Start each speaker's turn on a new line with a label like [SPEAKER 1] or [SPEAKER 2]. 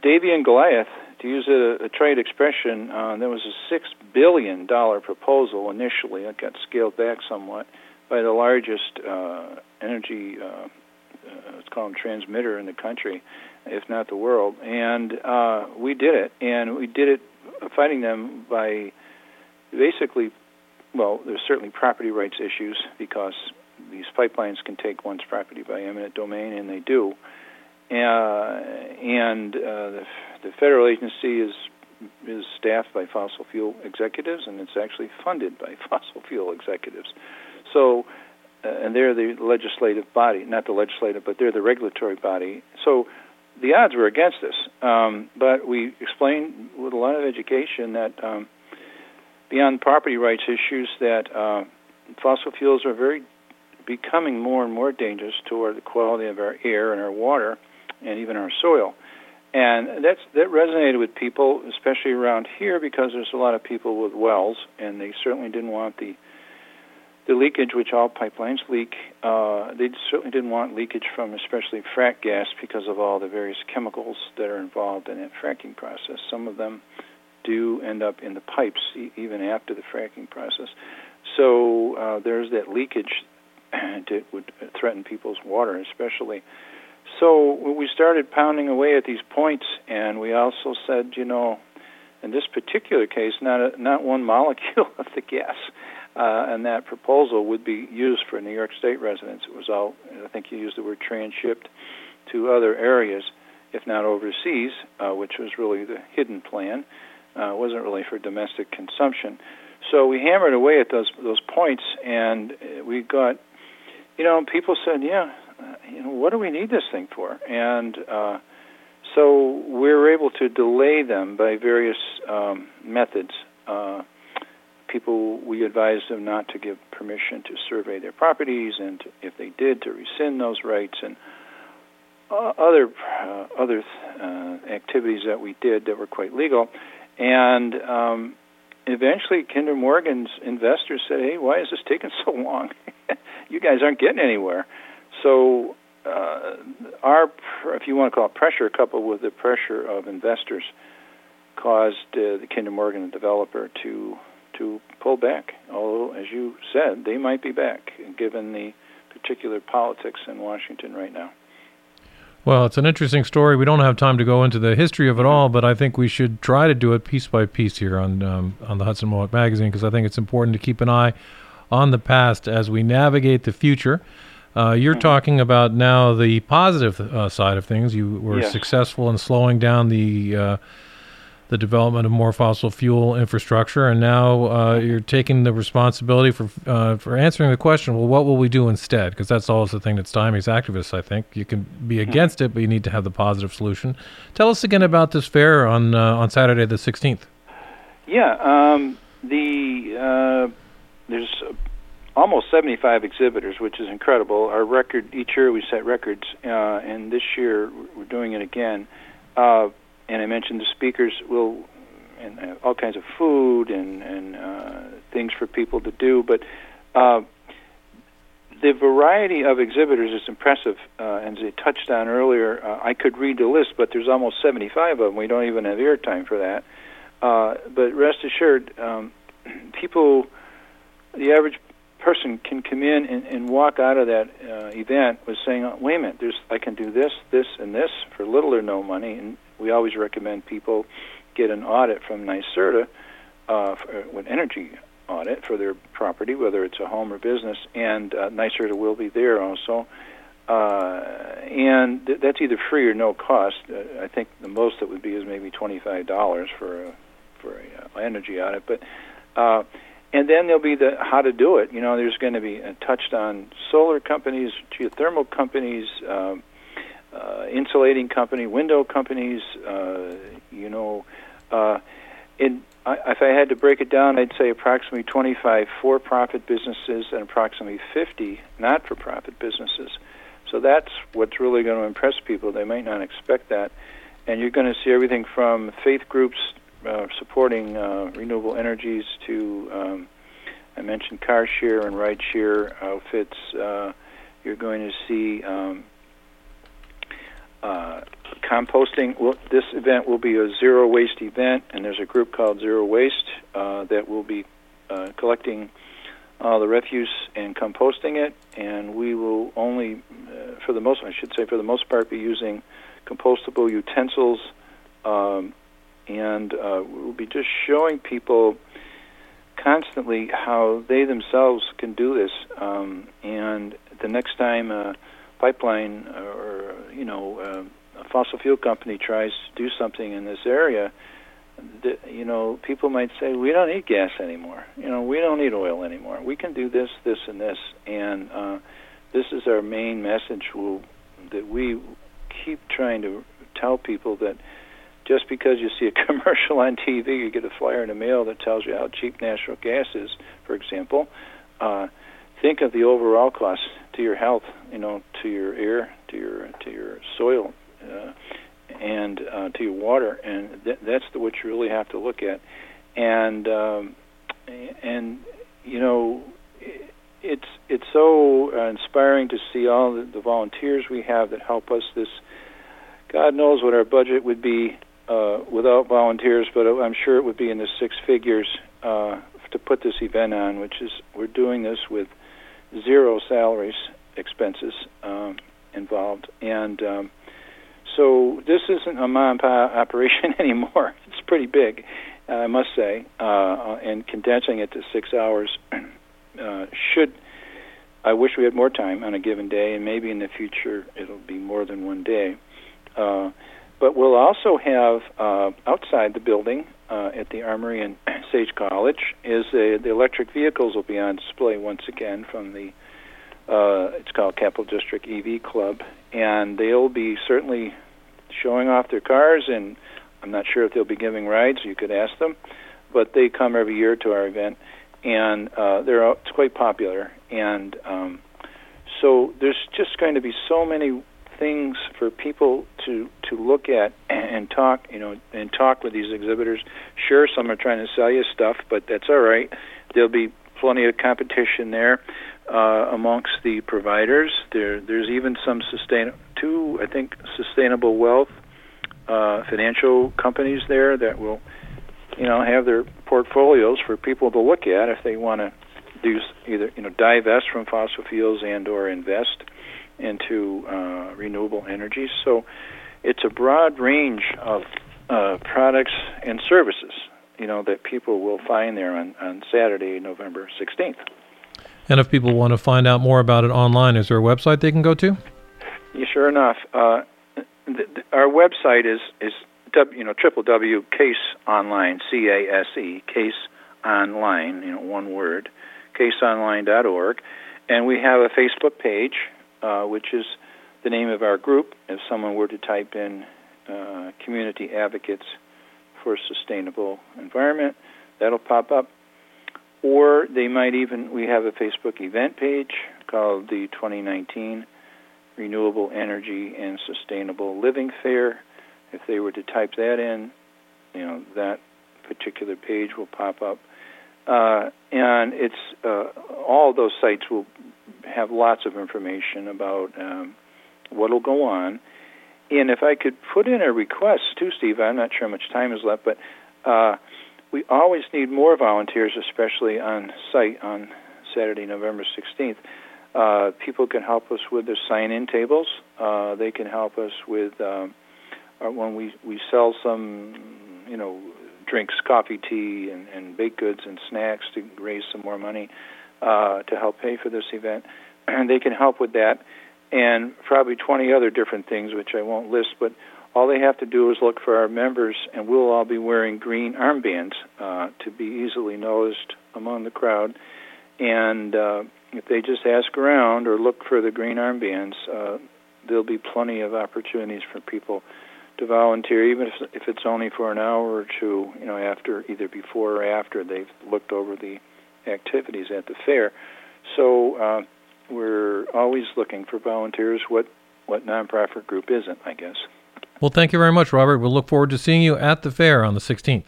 [SPEAKER 1] Davy and Goliath, to use a trade expression, there was a $6 billion proposal initially. It got scaled back somewhat by the largest energy, let's call them transmitter in the country, if not the world. And we did it. And we did it fighting them by basically, well, there's certainly property rights issues because these pipelines can take one's property by eminent domain, and they do. The federal agency is staffed by fossil fuel executives, and it's actually funded by fossil fuel executives. So, and they're the legislative body, not the legislative, but they're the regulatory body. So the odds were against us. But we explained with a lot of education that beyond property rights issues, that fossil fuels are becoming more and more dangerous toward the quality of our air and our water and even our soil. And that resonated with people, especially around here, because there's a lot of people with wells, and they certainly didn't want the leakage, which all pipelines leak. They certainly didn't want leakage from especially frack gas because of all the various chemicals that are involved in that fracking process. Some of them do end up in the pipes even after the fracking process. So there's that leakage that would threaten people's water especially. So we started pounding away at these points, and we also said, in this particular case, not one molecule of the gas and that proposal would be used for New York State residents. It was all, I think you used the word transshipped to other areas, if not overseas, which was really the hidden plan. It wasn't really for domestic consumption. So we hammered away at those points, and we got, people said, what do we need this thing for? And so we were able to delay them by various methods. We advised them not to give permission to survey their properties, and if they did, to rescind those rights, and other activities that we did that were quite legal. And eventually, Kinder Morgan's investors said, "Hey, why is this taking so long? You guys aren't getting anywhere." So if you want to call it pressure, coupled with the pressure of investors, caused the Kinder Morgan developer to pull back. Although, as you said, they might be back, given the particular politics in Washington right now.
[SPEAKER 2] Well, it's an interesting story. We don't have time to go into the history of it all, but I think we should try to do it piece by piece here on the Hudson Mohawk Magazine, because I think it's important to keep an eye on the past as we navigate the future. You're talking about now the positive side of things. You were successful in slowing down the development of more fossil fuel infrastructure, and now you're taking the responsibility for answering the question, well, what will we do instead? Because that's always the thing that stymies activists, I think. You can be against it, but you need to have the positive solution. Tell us again about this fair on Saturday the 16th.
[SPEAKER 1] Yeah, there's almost 75 exhibitors, which is incredible. Our record, each year we set records, and this year we're doing it again. And I mentioned the speakers will, and all kinds of food and things for people to do. But the variety of exhibitors is impressive. And as I touched on earlier, I could read the list, but there's almost 75 of them. We don't even have airtime for that. But rest assured, people, the average person can come in and walk out of that event with saying, oh, wait a minute, I can do this, this, and this for little or no money. And we always recommend people get an audit from NYSERDA, an energy audit for their property, whether it's a home or business, and NYSERDA will be there also. And that's either free or no cost. I think the most it would be is maybe $25 for a energy audit. But and then there'll be the how to do it. There's going to be touched on solar companies, geothermal companies, insulating company, window companies. If I had to break it down, I'd say approximately 25 for-profit businesses and approximately 50 not-for-profit businesses. So that's what's really going to impress people. They might not expect that. And you're going to see everything from faith groups supporting renewable energies to, I mentioned car share and ride share outfits. You're going to see composting. This event will be a zero waste event, and there's a group called Zero Waste that will be collecting all the refuse and composting it, and we will only, for the most part, be using compostable utensils, and we'll be just showing people constantly how they themselves can do this. And the next time a pipeline or a fossil fuel company tries to do something in this area, people might say, we don't need gas anymore. We don't need oil anymore. We can do this, this, and this. And this is our main message that we keep trying to tell people, that just because you see a commercial on TV, you get a flyer in the mail that tells you how cheap natural gas is, for example, think of the overall cost to your health, to your air, to your soil, and to your water, and that's what you really have to look at. And it's so inspiring to see all the volunteers we have that help us. God knows what our budget would be without volunteers, but I'm sure it would be in the six figures to put this event on, we're doing this with zero salaries expenses involved. And so this isn't a mom-and-pop operation anymore. It's pretty big, I must say, and condensing it to 6 hours I wish we had more time on a given day, and maybe in the future it'll be more than one day. But we'll also have outside the building at the Armory and Sage College the electric vehicles will be on display once again from the it's called Capital District EV Club, and they'll be certainly showing off their cars, and I'm not sure if they'll be giving rides. You could ask them, but they come every year to our event, and it's quite popular. And so there's just going to be so many things for people to look at and talk with these exhibitors. Sure, some are trying to sell you stuff, but that's all right. There'll be plenty of competition there amongst the providers. There's even some sustainable wealth financial companies there that will have their portfolios for people to look at if they want to do either divest from fossil fuels and or invest into renewable energy. So it's a broad range of products and services that people will find there on Saturday, November 16th.
[SPEAKER 2] And if people want to find out more about it online, is there a website they can go to?
[SPEAKER 1] Yeah, sure enough. Our website is www.caseonline, C-A-S-E, caseonline, one word, caseonline.org. And we have a Facebook page, which is the name of our group. If someone were to type in Community Advocates for Sustainable Environment, that'll pop up. Or they might we have a Facebook event page called the 2019 Renewable Energy and Sustainable Living Fair. If they were to type that in, that particular page will pop up. And it's all of those sites will have lots of information about what will go on. And if I could put in a request too, Steve, I'm not sure how much time is left, but we always need more volunteers, especially on site on Saturday, November 16th. People can help us with the sign-in tables. They can help us with when we sell some, drinks, coffee, tea, and baked goods and snacks to raise some more money to help pay for this event. And they can help with that, and probably 20 other different things, which I won't list, but all they have to do is look for our members, and we'll all be wearing green armbands to be easily noticed among the crowd. And if they just ask around or look for the green armbands, there'll be plenty of opportunities for people to volunteer, even if it's only for an hour or two, after, either before or after they've looked over the activities at the fair. So we're always looking for volunteers. What nonprofit group isn't, I guess.
[SPEAKER 2] Well, thank you very much, Robert. We'll look forward to seeing you at the fair on the 16th.